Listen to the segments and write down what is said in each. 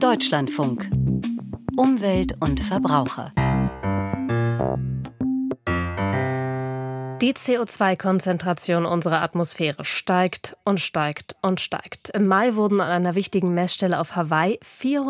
Deutschlandfunk. Umwelt und Verbraucher. Die CO2-Konzentration unserer Atmosphäre steigt und steigt und steigt. Im Mai wurden an einer wichtigen Messstelle auf Hawaii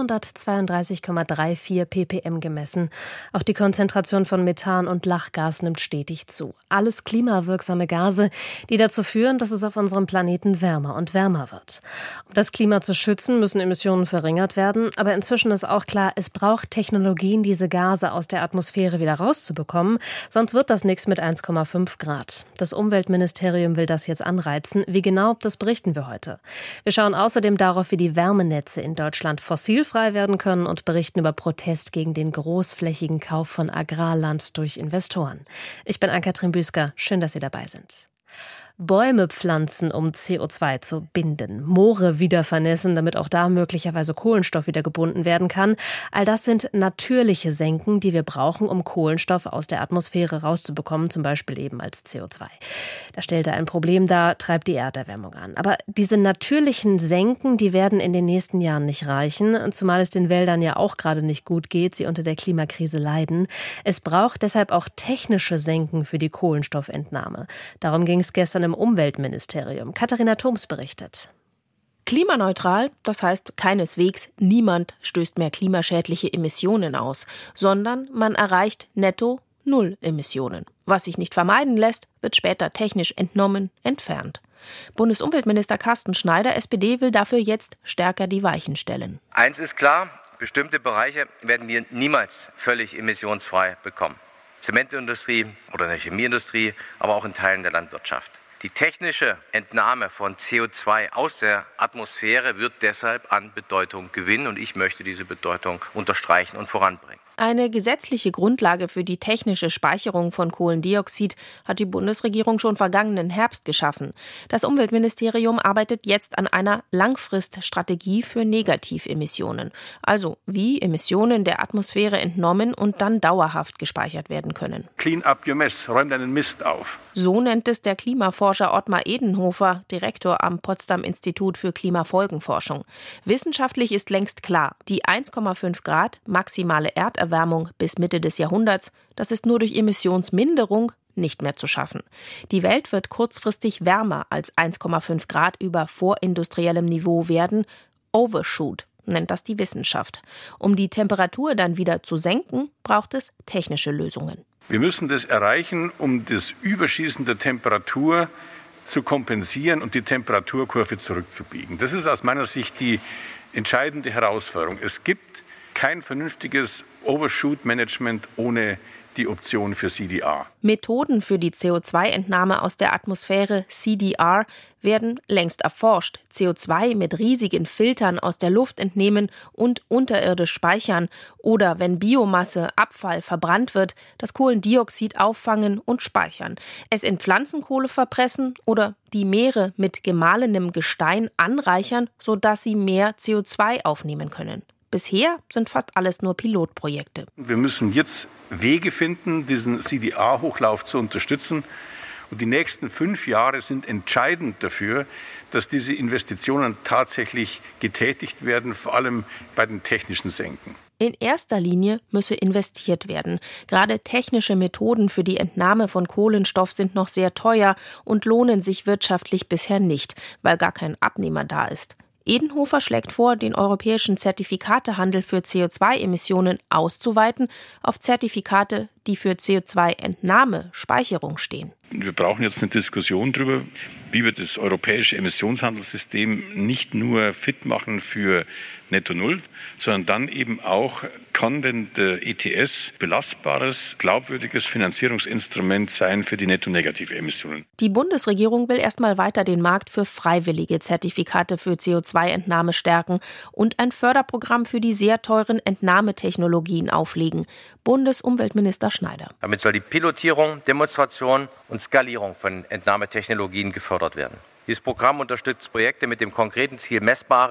432,34 ppm gemessen. Auch die Konzentration von Methan und Lachgas nimmt stetig zu. Alles klimawirksame Gase, die dazu führen, dass es auf unserem Planeten wärmer und wärmer wird. Um das Klima zu schützen, müssen Emissionen verringert werden. Aber inzwischen ist auch klar, es braucht Technologien, diese Gase aus der Atmosphäre wieder rauszubekommen. Sonst wird das nichts mit 1,5 Grad. Das Umweltministerium will das jetzt anreizen. Wie genau, das berichten wir heute. Wir schauen außerdem darauf, wie die Wärmenetze in Deutschland fossilfrei werden können und berichten über Protest gegen den großflächigen Kauf von Agrarland durch Investoren. Ich bin Ann-Kathrin Büsker. Schön, dass Sie dabei sind. Bäume pflanzen, um CO2 zu binden, Moore wieder vernässen, damit auch da möglicherweise Kohlenstoff wieder gebunden werden kann. All das sind natürliche Senken, die wir brauchen, um Kohlenstoff aus der Atmosphäre rauszubekommen, zum Beispiel eben als CO2. Da stellt er ein Problem dar, treibt die Erderwärmung an. Aber diese natürlichen Senken, die werden in den nächsten Jahren nicht reichen, zumal es den Wäldern ja auch gerade nicht gut geht, sie unter der Klimakrise leiden. Es braucht deshalb auch technische Senken für die Kohlenstoffentnahme. Darum ging es gestern im Umweltministerium. Katharina Thoms berichtet. Klimaneutral, das heißt keineswegs, niemand stößt mehr klimaschädliche Emissionen aus, sondern man erreicht netto Null Emissionen. Was sich nicht vermeiden lässt, wird später technisch entnommen, entfernt. Bundesumweltminister Carsten Schneider, SPD, will dafür jetzt stärker die Weichen stellen. Eins ist klar, bestimmte Bereiche werden wir niemals völlig emissionsfrei bekommen. Zementindustrie oder der Chemieindustrie, aber auch in Teilen der Landwirtschaft. Die technische Entnahme von CO2 aus der Atmosphäre wird deshalb an Bedeutung gewinnen und ich möchte diese Bedeutung unterstreichen und voranbringen. Eine gesetzliche Grundlage für die technische Speicherung von Kohlendioxid hat die Bundesregierung schon vergangenen Herbst geschaffen. Das Umweltministerium arbeitet jetzt an einer Langfriststrategie für Negativemissionen, also wie Emissionen der Atmosphäre entnommen und dann dauerhaft gespeichert werden können. Clean up your mess, räum deinen Mist auf. So nennt es der Klimaforscher Ottmar Edenhofer, Direktor am Potsdam Institut für Klimafolgenforschung. Wissenschaftlich ist längst klar, die 1,5 Grad maximale Erderwärmung bis Mitte des Jahrhunderts, das ist nur durch Emissionsminderung nicht mehr zu schaffen. Die Welt wird kurzfristig wärmer als 1,5 Grad über vorindustriellem Niveau werden. Overshoot nennt das die Wissenschaft. Um die Temperatur dann wieder zu senken, braucht es technische Lösungen. Wir müssen das erreichen, um das Überschießen der Temperatur zu kompensieren und die Temperaturkurve zurückzubiegen. Das ist aus meiner Sicht die entscheidende Herausforderung. Es gibt kein vernünftiges Overshoot-Management ohne die Option für CDR. Methoden für die CO2-Entnahme aus der Atmosphäre, CDR, werden längst erforscht. CO2 mit riesigen Filtern aus der Luft entnehmen und unterirdisch speichern. Oder wenn Biomasse, Abfall verbrannt wird, das Kohlendioxid auffangen und speichern. Es in Pflanzenkohle verpressen oder die Meere mit gemahlenem Gestein anreichern, sodass sie mehr CO2 aufnehmen können. Bisher sind fast alles nur Pilotprojekte. Wir müssen jetzt Wege finden, diesen CDR-Hochlauf zu unterstützen. Und die nächsten 5 Jahre sind entscheidend dafür, dass diese Investitionen tatsächlich getätigt werden, vor allem bei den technischen Senken. In erster Linie müsse investiert werden. Gerade technische Methoden für die Entnahme von Kohlenstoff sind noch sehr teuer und lohnen sich wirtschaftlich bisher nicht, weil gar kein Abnehmer da ist. Edenhofer schlägt vor, den europäischen Zertifikatehandel für CO2-Emissionen auszuweiten auf Zertifikate, die für CO2-Entnahme, Speicherung stehen. Wir brauchen jetzt eine Diskussion darüber, wie wir das europäische Emissionshandelssystem nicht nur fit machen für Netto Null, sondern dann eben auch, kann denn der ETS belastbares, glaubwürdiges Finanzierungsinstrument sein für die Netto-Negativ-Emissionen. Die Bundesregierung will erstmal weiter den Markt für freiwillige Zertifikate für CO2-Entnahme stärken und ein Förderprogramm für die sehr teuren Entnahmetechnologien auflegen. Bundesumweltminister Schneider. Damit soll die Pilotierung, Demonstration und Skalierung von Entnahmetechnologien gefördert werden. Dieses Programm unterstützt Projekte mit dem konkreten Ziel, messbare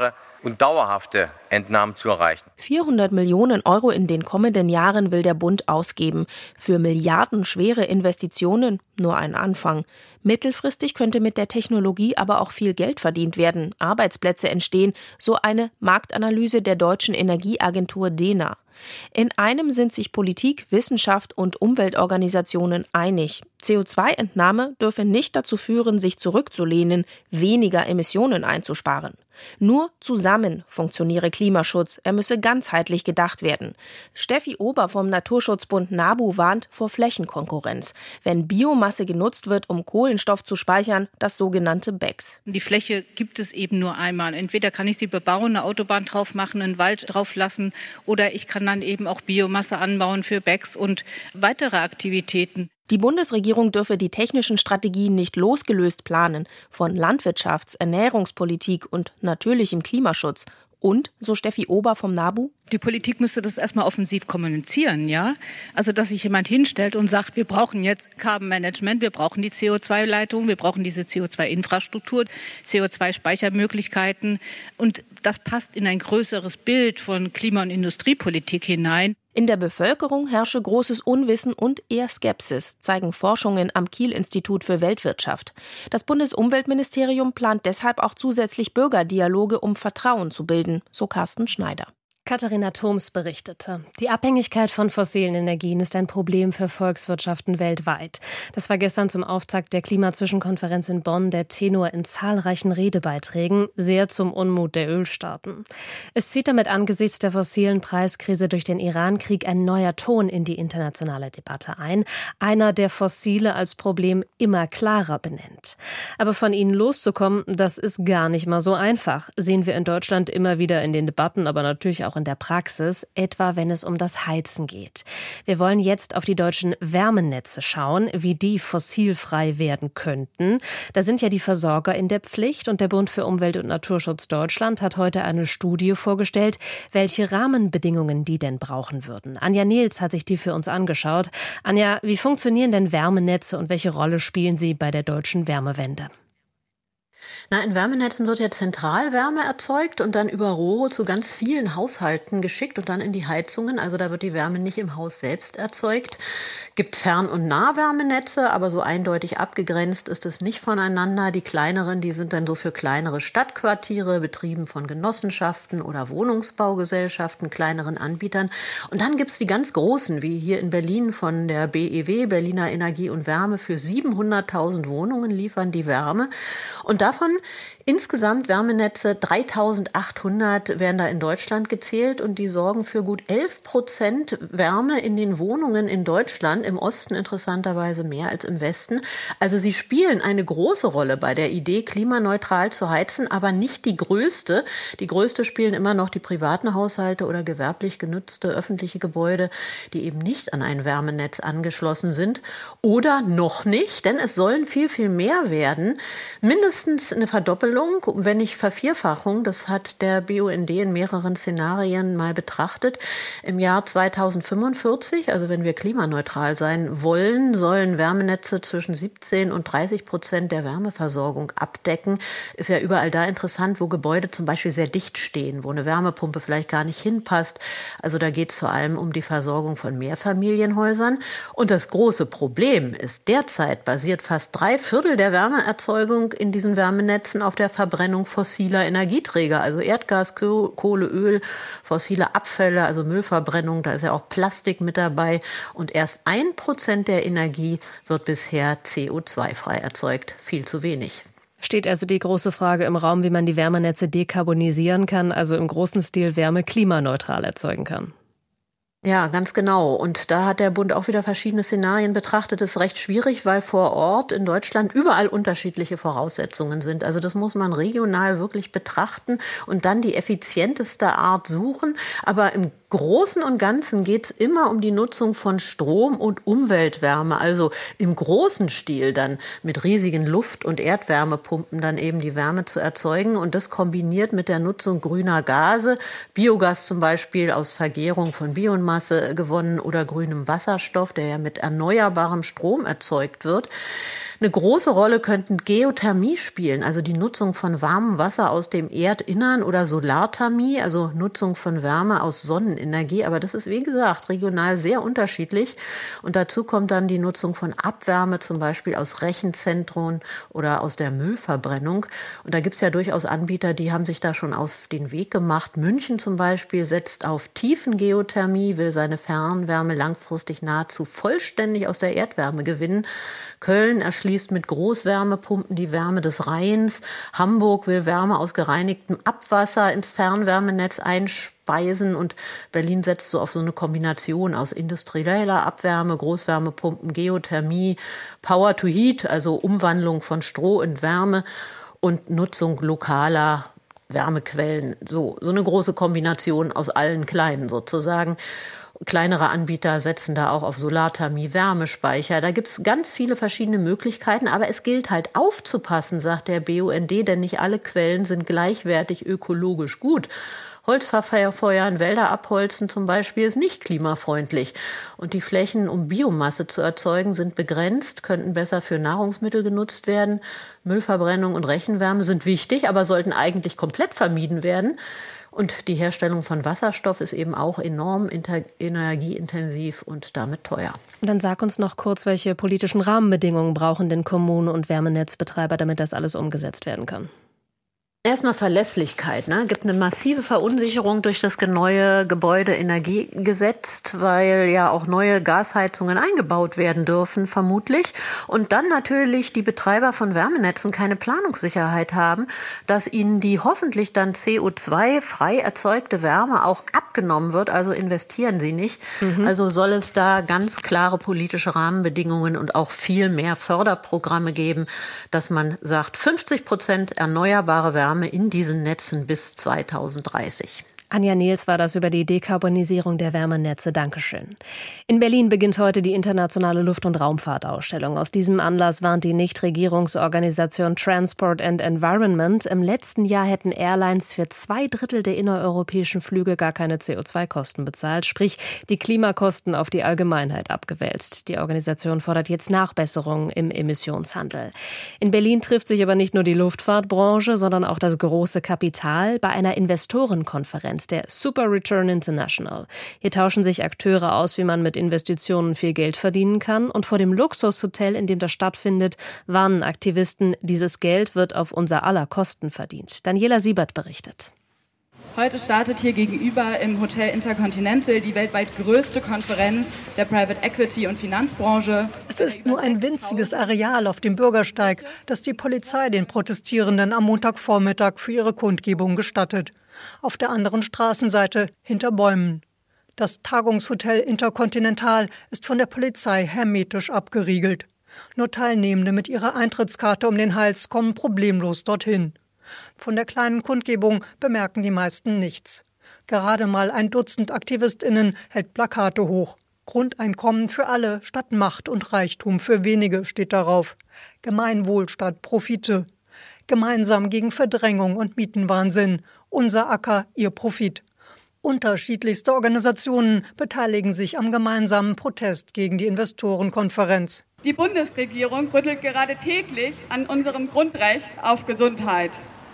und dauerhafte Entnahmen zu erreichen. 400 Millionen Euro in den kommenden Jahren will der Bund ausgeben. Für milliardenschwere Investitionen nur ein Anfang. Mittelfristig könnte mit der Technologie aber auch viel Geld verdient werden, Arbeitsplätze entstehen, so eine Marktanalyse der deutschen Energieagentur DENA. In einem sind sich Politik, Wissenschaft und Umweltorganisationen einig. CO2-Entnahme dürfe nicht dazu führen, sich zurückzulehnen, weniger Emissionen einzusparen. Nur zusammen funktioniere Klimaschutz, er müsse ganzheitlich gedacht werden. Steffi Ober vom Naturschutzbund NABU warnt vor Flächenkonkurrenz. Wenn Biomasse genutzt wird, um Kohlenstoff zu speichern, das sogenannte BECCS. Die Fläche gibt es eben nur einmal. Entweder kann ich sie bebauen, eine Autobahn drauf machen, einen Wald drauf lassen, oder ich kann dann eben auch Biomasse anbauen für BECCS und weitere Aktivitäten. Die Bundesregierung dürfe die technischen Strategien nicht losgelöst planen von Landwirtschafts-, Ernährungspolitik und natürlichem Klimaschutz. Und, so Steffi Ober vom NABU, die Politik müsste das erstmal offensiv kommunizieren, ja? Also, dass sich jemand hinstellt und sagt, wir brauchen jetzt Carbon Management, wir brauchen die CO2-Leitung, wir brauchen diese CO2-Infrastruktur, CO2-Speichermöglichkeiten. Und das passt in ein größeres Bild von Klima- und Industriepolitik hinein. In der Bevölkerung herrsche großes Unwissen und eher Skepsis, zeigen Forschungen am Kiel-Institut für Weltwirtschaft. Das Bundesumweltministerium plant deshalb auch zusätzlich Bürgerdialoge, um Vertrauen zu bilden, so Carsten Schneider. Katharina Thoms berichtete, die Abhängigkeit von fossilen Energien ist ein Problem für Volkswirtschaften weltweit. Das war gestern zum Auftakt der Klimazwischenkonferenz in Bonn der Tenor in zahlreichen Redebeiträgen, sehr zum Unmut der Ölstaaten. Es zieht damit angesichts der fossilen Preiskrise durch den Iran-Krieg ein neuer Ton in die internationale Debatte ein, einer, der Fossile als Problem immer klarer benennt. Aber von ihnen loszukommen, das ist gar nicht mal so einfach, sehen wir in Deutschland immer wieder in den Debatten, aber natürlich auch in der Praxis, etwa wenn es um das Heizen geht. Wir wollen jetzt auf die deutschen Wärmenetze schauen, wie die fossilfrei werden könnten. Da sind ja die Versorger in der Pflicht und der Bund für Umwelt und Naturschutz Deutschland hat heute eine Studie vorgestellt, welche Rahmenbedingungen die denn brauchen würden. Anja Nils hat sich die für uns angeschaut. Anja, wie funktionieren denn Wärmenetze und welche Rolle spielen sie bei der deutschen Wärmewende? In Wärmenetzen wird ja Zentralwärme erzeugt und dann über Rohre zu ganz vielen Haushalten geschickt und dann in die Heizungen. Also da wird die Wärme nicht im Haus selbst erzeugt. Gibt Fern- und Nahwärmenetze, aber so eindeutig abgegrenzt ist es nicht voneinander. Die kleineren, die sind dann so für kleinere Stadtquartiere, betrieben von Genossenschaften oder Wohnungsbaugesellschaften, kleineren Anbietern. Und dann gibt's die ganz großen, wie hier in Berlin von der BEW, Berliner Energie und Wärme, für 700.000 Wohnungen liefern die Wärme. Und davon insgesamt Wärmenetze 3.800 werden da in Deutschland gezählt und die sorgen für gut 11% Wärme in den Wohnungen in Deutschland, im Osten interessanterweise mehr als im Westen. Also sie spielen eine große Rolle bei der Idee, klimaneutral zu heizen, aber nicht die größte. Die größte spielen immer noch die privaten Haushalte oder gewerblich genutzte öffentliche Gebäude, die eben nicht an ein Wärmenetz angeschlossen sind oder noch nicht, denn es sollen viel, viel mehr werden. Mindestens eine Verdoppelung, wenn nicht Vervierfachung, das hat der BUND in mehreren Szenarien mal betrachtet. Im Jahr 2045, also wenn wir klimaneutral sein wollen, sollen Wärmenetze zwischen 17% und 30% der Wärmeversorgung abdecken. Ist ja überall da interessant, wo Gebäude zum Beispiel sehr dicht stehen, wo eine Wärmepumpe vielleicht gar nicht hinpasst. Also da geht es vor allem um die Versorgung von Mehrfamilienhäusern. Und das große Problem ist, derzeit basiert fast 3/4 der Wärmeerzeugung in diesen Wärmenetzen auf der Verbrennung fossiler Energieträger, also Erdgas, Kohle, Öl, fossile Abfälle, also Müllverbrennung, da ist ja auch Plastik mit dabei. Und erst 1% der Energie wird bisher CO2-frei erzeugt. Viel zu wenig. Steht also die große Frage im Raum, wie man die Wärmenetze dekarbonisieren kann, also im großen Stil Wärme klimaneutral erzeugen kann. Ja, ganz genau. Und da hat der Bund auch wieder verschiedene Szenarien betrachtet. Das ist recht schwierig, weil vor Ort in Deutschland überall unterschiedliche Voraussetzungen sind. Also das muss man regional wirklich betrachten und dann die effizienteste Art suchen. Aber im Großen und Ganzen geht es immer um die Nutzung von Strom und Umweltwärme. Also im großen Stil dann mit riesigen Luft- und Erdwärmepumpen dann eben die Wärme zu erzeugen. Und das kombiniert mit der Nutzung grüner Gase, Biogas zum Beispiel aus Vergärung von Biomasse gewonnen oder grünem Wasserstoff, der ja mit erneuerbarem Strom erzeugt wird. Eine große Rolle könnten Geothermie spielen, also die Nutzung von warmem Wasser aus dem Erdinnern, oder Solarthermie, also Nutzung von Wärme aus Sonnenenergie. Aber das ist, wie gesagt, regional sehr unterschiedlich. Und dazu kommt dann die Nutzung von Abwärme, zum Beispiel aus Rechenzentren oder aus der Müllverbrennung. Und da gibt es ja durchaus Anbieter, die haben sich da schon auf den Weg gemacht. München zum Beispiel setzt auf Tiefengeothermie, will seine Fernwärme langfristig nahezu vollständig aus der Erdwärme gewinnen. Köln erschließt mit Großwärmepumpen die Wärme des Rheins. Hamburg will Wärme aus gereinigtem Abwasser ins Fernwärmenetz einspeisen. Und Berlin setzt so auf so eine Kombination aus industrieller Abwärme, Großwärmepumpen, Geothermie, Power to Heat, also Umwandlung von Stroh in Wärme und Nutzung lokaler Wärmequellen. So eine große Kombination aus allen Kleinen sozusagen. Kleinere Anbieter setzen da auch auf Solarthermie, Wärmespeicher. Da gibt es ganz viele verschiedene Möglichkeiten. Aber es gilt halt aufzupassen, sagt der BUND, denn nicht alle Quellen sind gleichwertig ökologisch gut. Holzverfeuern, Wälder abholzen zum Beispiel ist nicht klimafreundlich. Und die Flächen, um Biomasse zu erzeugen, sind begrenzt, könnten besser für Nahrungsmittel genutzt werden. Müllverbrennung und Rechenwärme sind wichtig, aber sollten eigentlich komplett vermieden werden. Und die Herstellung von Wasserstoff ist eben auch enorm energieintensiv und damit teuer. Dann sag uns noch kurz, welche politischen Rahmenbedingungen brauchen denn Kommunen und Wärmenetzbetreiber, damit das alles umgesetzt werden kann? Erstmal Verlässlichkeit. Es gibt eine massive Verunsicherung durch das neue Gebäudeenergiegesetz, weil ja auch neue Gasheizungen eingebaut werden dürfen, vermutlich. Und dann natürlich die Betreiber von Wärmenetzen keine Planungssicherheit haben, dass ihnen die hoffentlich dann CO2-frei erzeugte Wärme auch abgenommen wird. Also investieren sie nicht. Also soll es da ganz klare politische Rahmenbedingungen und auch viel mehr Förderprogramme geben, dass man sagt, 50% erneuerbare Wärme in diesen Netzen bis 2030. Anja Nehls war das über die Dekarbonisierung der Wärmenetze. Dankeschön. In Berlin beginnt heute die internationale Luft- und Raumfahrtausstellung. Aus diesem Anlass warnt die Nichtregierungsorganisation Transport and Environment, im letzten Jahr hätten Airlines für 2/3 der innereuropäischen Flüge gar keine CO2-Kosten bezahlt, sprich die Klimakosten auf die Allgemeinheit abgewälzt. Die Organisation fordert jetzt Nachbesserungen im Emissionshandel. In Berlin trifft sich aber nicht nur die Luftfahrtbranche, sondern auch das große Kapital bei einer Investorenkonferenz, der Super Return International. Hier tauschen sich Akteure aus, wie man mit Investitionen viel Geld verdienen kann. Und vor dem Luxushotel, in dem das stattfindet, warnen Aktivisten, dieses Geld wird auf unser aller Kosten verdient. Daniela Siebert berichtet. Heute startet hier gegenüber im Hotel Intercontinental die weltweit größte Konferenz der Private Equity und Finanzbranche. Es ist nur ein winziges Areal auf dem Bürgersteig, das die Polizei den Protestierenden am Montagvormittag für ihre Kundgebung gestattet. Auf der anderen Straßenseite hinter Bäumen. Das Tagungshotel Intercontinental ist von der Polizei hermetisch abgeriegelt. Nur Teilnehmende mit ihrer Eintrittskarte um den Hals kommen problemlos dorthin. Von der kleinen Kundgebung bemerken die meisten nichts. Gerade mal ein Dutzend AktivistInnen hält Plakate hoch. Grundeinkommen für alle statt Macht und Reichtum für wenige steht darauf. Gemeinwohl statt Profite. Gemeinsam gegen Verdrängung und Mietenwahnsinn. Unser Acker, ihr Profit. Unterschiedlichste Organisationen beteiligen sich am gemeinsamen Protest gegen die Investorenkonferenz. Die Bundesregierung rüttelt gerade täglich an unserem Grundrecht auf Gesundheit.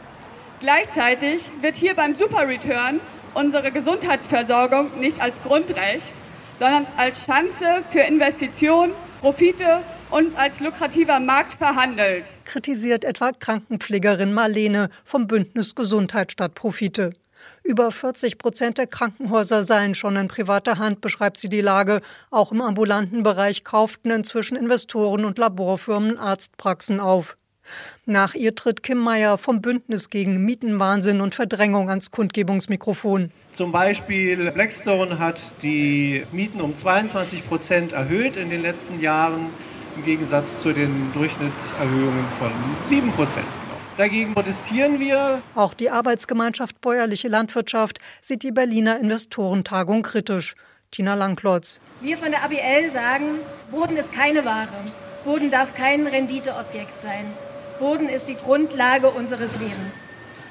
Gleichzeitig wird hier beim Super Return unsere Gesundheitsversorgung nicht als Grundrecht, sondern als Chance für Investitionen, Profite und als lukrativer Markt verhandelt. Kritisiert etwa Krankenpflegerin Marlene vom Bündnis Gesundheit statt Profite. Über 40% der Krankenhäuser seien schon in privater Hand, beschreibt sie die Lage. Auch im ambulanten Bereich kauften inzwischen Investoren und Laborfirmen Arztpraxen auf. Nach ihr tritt Kim Meyer vom Bündnis gegen Mietenwahnsinn und Verdrängung ans Kundgebungsmikrofon. Zum Beispiel Blackstone hat die Mieten um 22% erhöht in den letzten Jahren, im Gegensatz zu den Durchschnittserhöhungen von 7%. Dagegen protestieren wir. Auch die Arbeitsgemeinschaft Bäuerliche Landwirtschaft sieht die Berliner Investorentagung kritisch. Tina Langklotz. Wir von der ABL sagen, Boden ist keine Ware. Boden darf kein Renditeobjekt sein. Boden ist die Grundlage unseres Lebens.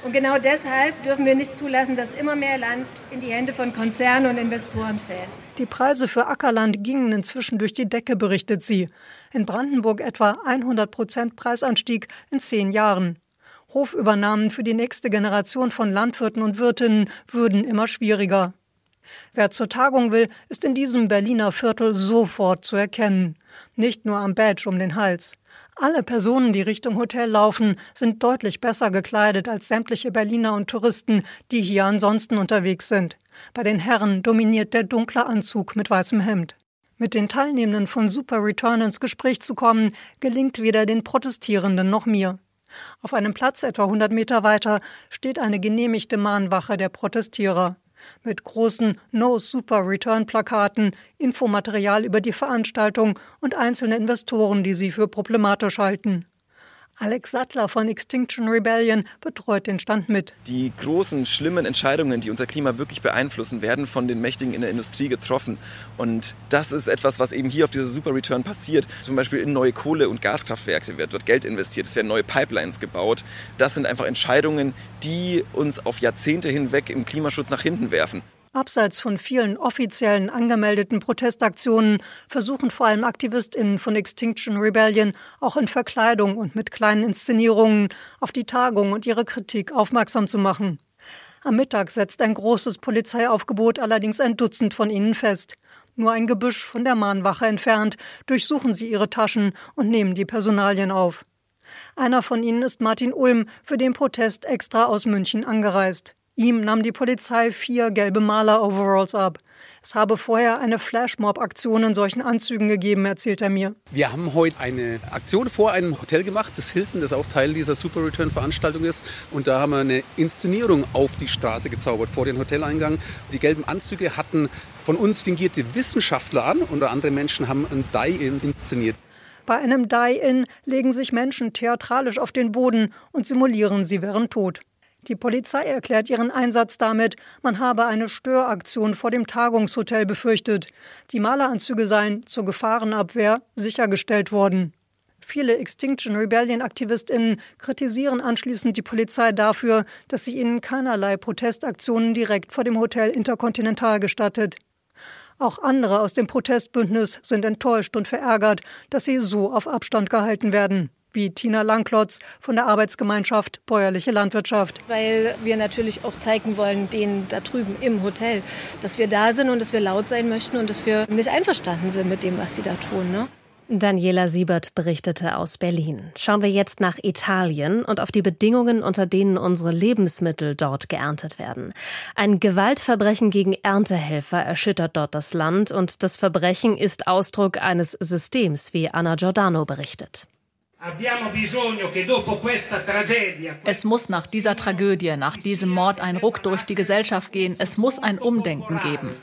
Und genau deshalb dürfen wir nicht zulassen, dass immer mehr Land in die Hände von Konzernen und Investoren fällt. Die Preise für Ackerland gingen inzwischen durch die Decke, berichtet sie. In Brandenburg etwa 100% Preisanstieg in 10 Jahren. Hofübernahmen für die nächste Generation von Landwirten und Wirtinnen würden immer schwieriger. Wer zur Tagung will, ist in diesem Berliner Viertel sofort zu erkennen. Nicht nur am Badge um den Hals. Alle Personen, die Richtung Hotel laufen, sind deutlich besser gekleidet als sämtliche Berliner und Touristen, die hier ansonsten unterwegs sind. Bei den Herren dominiert der dunkle Anzug mit weißem Hemd. Mit den Teilnehmenden von Super Return ins Gespräch zu kommen, gelingt weder den Protestierenden noch mir. Auf einem Platz etwa 100 Meter weiter steht eine genehmigte Mahnwache der Protestierer. Mit großen No-Super-Return-Plakaten, Infomaterial über die Veranstaltung und einzelne Investoren, die sie für problematisch halten. Alex Sattler von Extinction Rebellion betreut den Stand mit. Die großen, schlimmen Entscheidungen, die unser Klima wirklich beeinflussen, werden von den Mächtigen in der Industrie getroffen. Und das ist etwas, was eben hier auf dieser Super Return passiert. Zum Beispiel in neue Kohle- und Gaskraftwerke wird dort Geld investiert, es werden neue Pipelines gebaut. Das sind einfach Entscheidungen, die uns auf Jahrzehnte hinweg im Klimaschutz nach hinten werfen. Abseits von vielen offiziellen angemeldeten Protestaktionen versuchen vor allem AktivistInnen von Extinction Rebellion auch in Verkleidung und mit kleinen Inszenierungen auf die Tagung und ihre Kritik aufmerksam zu machen. Am Mittag setzt ein großes Polizeiaufgebot allerdings ein Dutzend von ihnen fest. Nur ein Gebüsch von der Mahnwache entfernt durchsuchen sie ihre Taschen und nehmen die Personalien auf. Einer von ihnen ist Martin Ulm, für den Protest extra aus München angereist. Ihm nahm die Polizei 4 gelbe Maler-Overalls ab. Es habe vorher eine Flashmob-Aktion in solchen Anzügen gegeben, erzählt er mir. Wir haben heute eine Aktion vor einem Hotel gemacht, das Hilton, das auch Teil dieser Super Return-Veranstaltung ist. Und da haben wir eine Inszenierung auf die Straße gezaubert, vor den Hoteleingang. Die gelben Anzüge hatten von uns fingierte Wissenschaftler an und andere Menschen haben ein Die-In inszeniert. Bei einem Die-In legen sich Menschen theatralisch auf den Boden und simulieren, sie wären tot. Die Polizei erklärt ihren Einsatz damit, man habe eine Störaktion vor dem Tagungshotel befürchtet. Die Maleranzüge seien zur Gefahrenabwehr sichergestellt worden. Viele Extinction Rebellion-AktivistInnen kritisieren anschließend die Polizei dafür, dass sie ihnen keinerlei Protestaktionen direkt vor dem Hotel Intercontinental gestattet. Auch andere aus dem Protestbündnis sind enttäuscht und verärgert, dass sie so auf Abstand gehalten werden. Wie Tina Langklotz von der Arbeitsgemeinschaft Bäuerliche Landwirtschaft. Weil wir natürlich auch zeigen wollen, denen da drüben im Hotel, dass wir da sind und dass wir laut sein möchten und dass wir nicht einverstanden sind mit dem, was die da tun. Ne? Daniela Siebert berichtete aus Berlin. Schauen wir jetzt nach Italien und auf die Bedingungen, unter denen unsere Lebensmittel dort geerntet werden. Ein Gewaltverbrechen gegen Erntehelfer erschüttert dort das Land und das Verbrechen ist Ausdruck eines Systems, wie Anna Giordano berichtet. Es muss nach dieser Tragödie, nach diesem Mord ein Ruck durch die Gesellschaft gehen. Es muss ein Umdenken geben.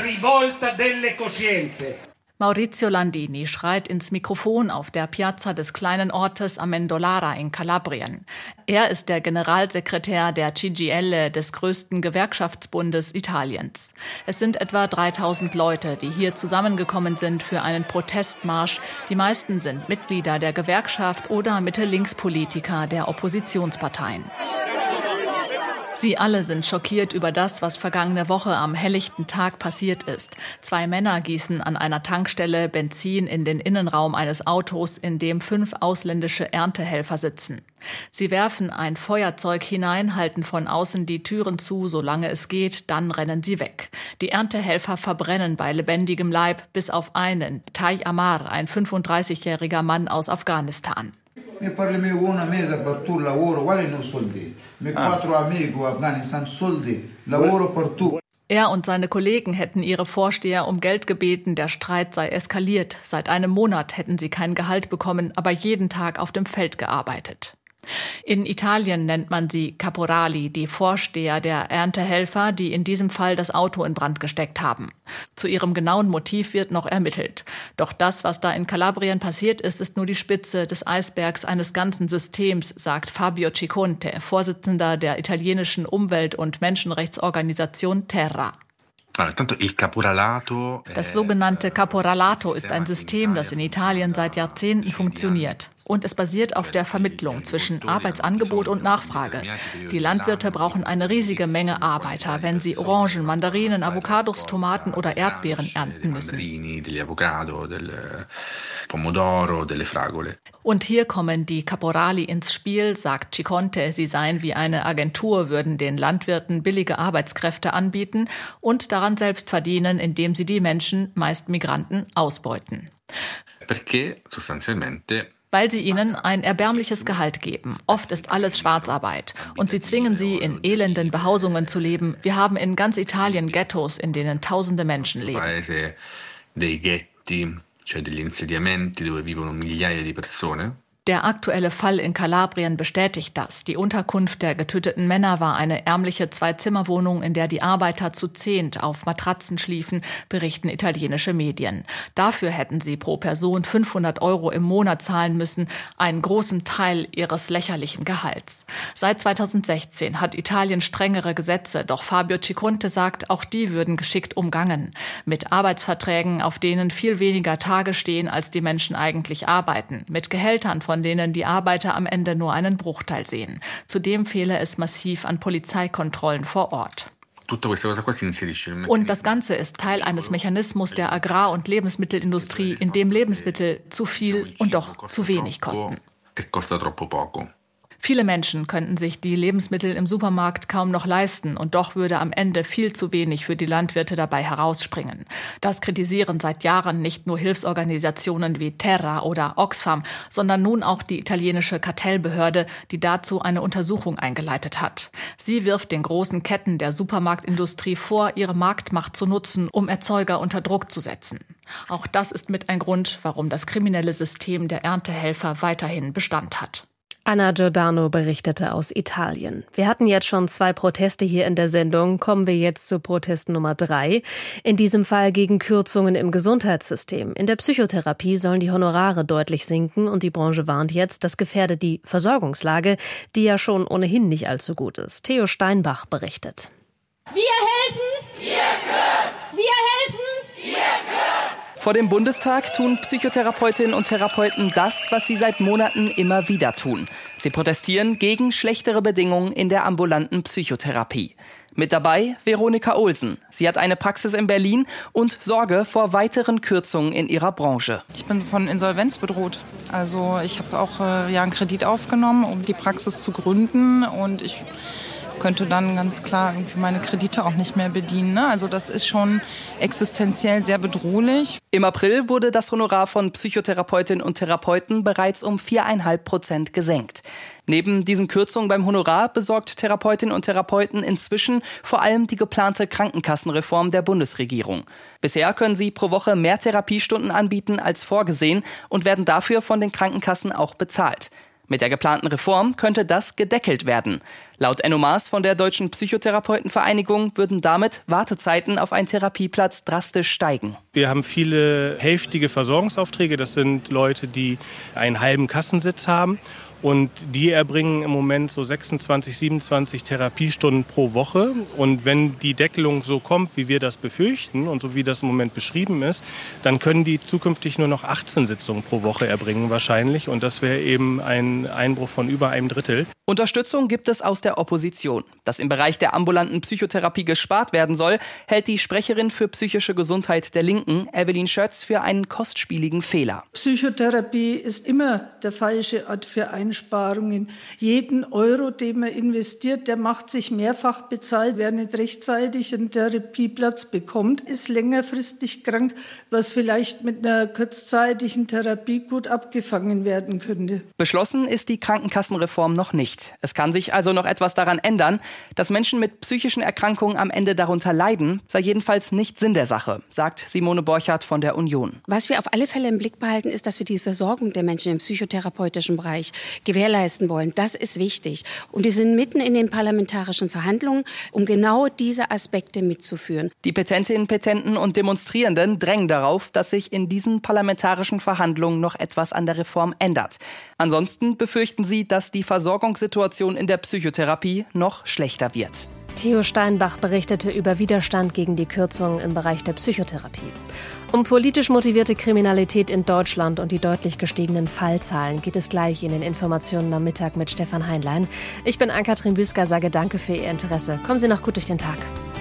Maurizio Landini schreit ins Mikrofon auf der Piazza des kleinen Ortes Amendolara in Kalabrien. Er ist der Generalsekretär der CGIL, des größten Gewerkschaftsbundes Italiens. Es sind etwa 3000 Leute, die hier zusammengekommen sind für einen Protestmarsch. Die meisten sind Mitglieder der Gewerkschaft oder Mitte-Links-Politiker der Oppositionsparteien. Sie alle sind schockiert über das, was vergangene Woche am helllichten Tag passiert ist. 2 Männer gießen an einer Tankstelle Benzin in den Innenraum eines Autos, in dem 5 ausländische Erntehelfer sitzen. Sie werfen ein Feuerzeug hinein, halten von außen die Türen zu, solange es geht, dann rennen sie weg. Die Erntehelfer verbrennen bei lebendigem Leib, bis auf einen, Tai Amar, ein 35-jähriger Mann aus Afghanistan. Er und seine Kollegen hätten ihre Vorsteher um Geld gebeten, der Streit sei eskaliert. Seit einem Monat hätten sie kein Gehalt bekommen, aber jeden Tag auf dem Feld gearbeitet. In Italien nennt man sie Caporali, die Vorsteher der Erntehelfer, die in diesem Fall das Auto in Brand gesteckt haben. Zu ihrem genauen Motiv wird noch ermittelt. Doch das, was da in Kalabrien passiert ist, ist nur die Spitze des Eisbergs eines ganzen Systems, sagt Fabio Ciconte, Vorsitzender der italienischen Umwelt- und Menschenrechtsorganisation Terra. Das sogenannte Caporalato ist ein System, das in Italien seit Jahrzehnten funktioniert. Und es basiert auf der Vermittlung zwischen Arbeitsangebot und Nachfrage. Die Landwirte brauchen eine riesige Menge Arbeiter, wenn sie Orangen, Mandarinen, Avocados, Tomaten oder Erdbeeren ernten müssen. Und hier kommen die Caporali ins Spiel, sagt Ciconte, sie seien wie eine Agentur, würden den Landwirten billige Arbeitskräfte anbieten und daran selbst verdienen, indem sie die Menschen, meist Migranten, ausbeuten. Weil sie ihnen ein erbärmliches Gehalt geben. Oft ist alles Schwarzarbeit. Und sie zwingen sie, in elenden Behausungen zu leben. Wir haben in ganz Italien Ghettos, in denen tausende Menschen leben. Der aktuelle Fall in Kalabrien bestätigt das. Die Unterkunft der getöteten Männer war eine ärmliche Zwei-Zimmer-Wohnung, in der die Arbeiter zu 10 auf Matratzen schliefen, berichten italienische Medien. Dafür hätten sie pro Person 500 € im Monat zahlen müssen, einen großen Teil ihres lächerlichen Gehalts. Seit 2016 hat Italien strengere Gesetze, doch Fabio Ciconte sagt, auch die würden geschickt umgangen. Mit Arbeitsverträgen, auf denen viel weniger Tage stehen, als die Menschen eigentlich arbeiten. Mit Gehältern, von denen die Arbeiter am Ende nur einen Bruchteil sehen. Zudem fehle es massiv an Polizeikontrollen vor Ort. Und das Ganze ist Teil eines Mechanismus der Agrar- und Lebensmittelindustrie, in dem Lebensmittel zu viel und doch zu wenig kosten. Viele Menschen könnten sich die Lebensmittel im Supermarkt kaum noch leisten und doch würde am Ende viel zu wenig für die Landwirte dabei herausspringen. Das kritisieren seit Jahren nicht nur Hilfsorganisationen wie Terra oder Oxfam, sondern nun auch die italienische Kartellbehörde, die dazu eine Untersuchung eingeleitet hat. Sie wirft den großen Ketten der Supermarktindustrie vor, ihre Marktmacht zu nutzen, um Erzeuger unter Druck zu setzen. Auch das ist mit ein Grund, warum das kriminelle System der Erntehelfer weiterhin Bestand hat. Anna Giordano berichtete aus Italien. Wir hatten jetzt schon 2 Proteste hier in der Sendung. Kommen wir jetzt zu Protest Nummer 3. In diesem Fall gegen Kürzungen im Gesundheitssystem. In der Psychotherapie sollen die Honorare deutlich sinken und die Branche warnt jetzt, das gefährde die Versorgungslage, die ja schon ohnehin nicht allzu gut ist. Theo Steinbach berichtet. Wir helfen! Wir kürzen! Wir helfen! Wir kürzen! Vor dem Bundestag tun Psychotherapeutinnen und Therapeuten das, was sie seit Monaten immer wieder tun. Sie protestieren gegen schlechtere Bedingungen in der ambulanten Psychotherapie. Mit dabei Veronika Olsen. Sie hat eine Praxis in Berlin und Sorge vor weiteren Kürzungen in ihrer Branche. Ich bin von Insolvenz bedroht. Also ich habe auch einen Kredit aufgenommen, um die Praxis zu gründen, und ich könnte dann ganz klar irgendwie meine Kredite auch nicht mehr bedienen. Also das ist schon existenziell sehr bedrohlich. Im April wurde das Honorar von Psychotherapeutinnen und Therapeuten bereits um 4,5% gesenkt. Neben diesen Kürzungen beim Honorar besorgt Therapeutinnen und Therapeuten inzwischen vor allem die geplante Krankenkassenreform der Bundesregierung. Bisher können sie pro Woche mehr Therapiestunden anbieten als vorgesehen und werden dafür von den Krankenkassen auch bezahlt. Mit der geplanten Reform könnte das gedeckelt werden. Laut Enno Maas von der Deutschen Psychotherapeutenvereinigung würden damit Wartezeiten auf einen Therapieplatz drastisch steigen. Wir haben viele hälftige Versorgungsaufträge. Das sind Leute, die einen halben Kassensitz haben. Und die erbringen im Moment so 26, 27 Therapiestunden pro Woche. Und wenn die Deckelung so kommt, wie wir das befürchten und so wie das im Moment beschrieben ist, dann können die zukünftig nur noch 18 Sitzungen pro Woche erbringen wahrscheinlich. Und das wäre eben ein Einbruch von über einem Drittel. Unterstützung gibt es aus der Opposition. Dass im Bereich der ambulanten Psychotherapie gespart werden soll, hält die Sprecherin für psychische Gesundheit der Linken, Evelyn Schötz, für einen kostspieligen Fehler. Psychotherapie ist immer der falsche Ort für Einsparungen. Jeden Euro, den man investiert, der macht sich mehrfach bezahlt. Wer nicht rechtzeitig einen Therapieplatz bekommt, ist längerfristig krank, was vielleicht mit einer kurzzeitigen Therapie gut abgefangen werden könnte. Beschlossen ist die Krankenkassenreform noch nicht. Es kann sich also noch etwas daran ändern. Dass Menschen mit psychischen Erkrankungen am Ende darunter leiden, sei jedenfalls nicht Sinn der Sache, sagt Simone Borchardt von der Union. Was wir auf alle Fälle im Blick behalten, ist, dass wir die Versorgung der Menschen im psychotherapeutischen Bereich gewährleisten wollen. Das ist wichtig. Und wir sind mitten in den parlamentarischen Verhandlungen, um genau diese Aspekte mitzuführen. Die Petentinnen, Petenten und Demonstrierenden drängen darauf, dass sich in diesen parlamentarischen Verhandlungen noch etwas an der Reform ändert. Ansonsten befürchten sie, dass die Versorgungssituation in der Psychotherapie noch schlechter wird. Theo Steinbach berichtete über Widerstand gegen die Kürzungen im Bereich der Psychotherapie. Um politisch motivierte Kriminalität in Deutschland und die deutlich gestiegenen Fallzahlen geht es gleich in den Informationen am Mittag mit Stefan Heinlein. Ich bin Ann-Kathrin Büsker, sage danke für Ihr Interesse. Kommen Sie noch gut durch den Tag.